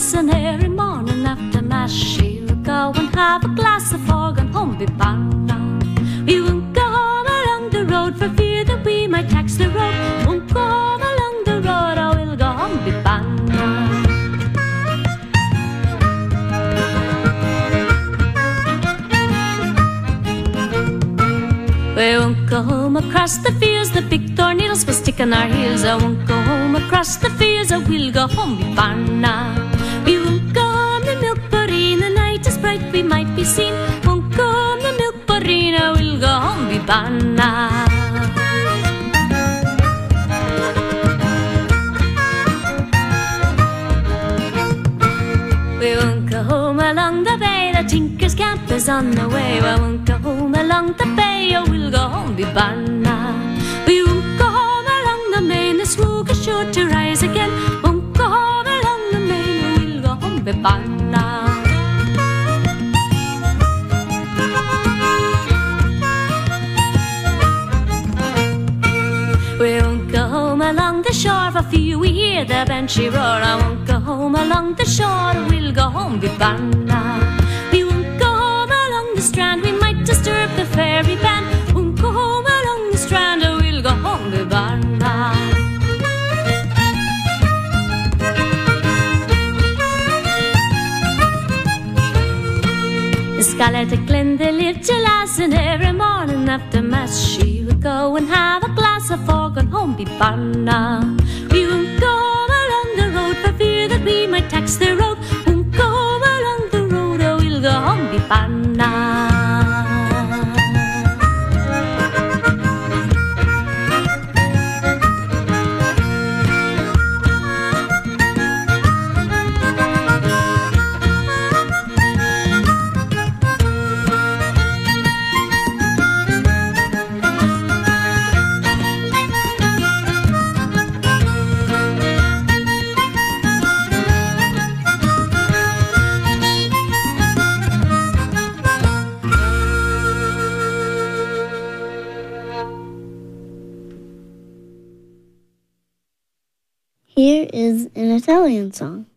Lass, and every morning after mass she would go and have a glass of fog and home be banna. We won't go home along the road for fear that we might tax the road. Won't go home along the road, or we'll go home be banna. We won't go home across the fields, the big thorn needles will stick in our heels. I won't go home across the fields, I will go home be banna. We won't go home the milk bureen, the night is bright, we might be seen. Won't go home the milk bureen, I will go home be banna. We won't go home along the bay, the Tinker's camp is on the way. I won't go home along the bay, I will go home be banna. We won't go home along the main, the smoke is sure to rise again. Won't go home along the main, I will go home be banna. We won't go home along the shore, for fear we hear the banshee roar. I won't go home along the shore, we'll go home be banna. We won't go home along the strand, we might disturb the fairy band. Won't go home along the strand, we'll go home be banna. In Scarlet Glen they lived till last, and every morning after mass she would go and have a glass of fog and home be banna. We won't go home along the road for fear that we might tax the road. Won't go home along the road, or we'll go home be banna. Here is an Italian song.